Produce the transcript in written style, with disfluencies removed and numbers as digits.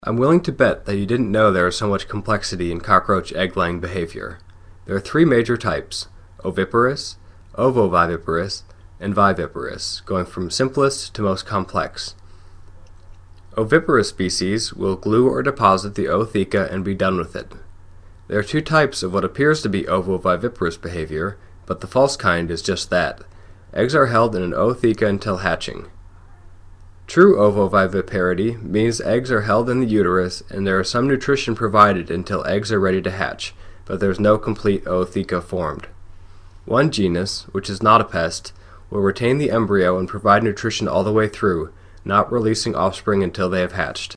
I'm willing to bet that you didn't know there is so much complexity in cockroach egg-laying behavior. There are three major types: oviparous, ovoviviparous, and viviparous, going from simplest to most complex. Oviparous species will glue or deposit the ootheca and be done with it. There are two types of what appears to be ovoviviparous behavior, but the false kind is just that. Eggs are held in an ootheca until hatching. True ovoviviparity means eggs are held in the uterus and there is some nutrition provided until eggs are ready to hatch, but there is no complete ootheca formed. One genus, which is not a pest, will retain the embryo and provide nutrition all the way through, not releasing offspring until they have hatched.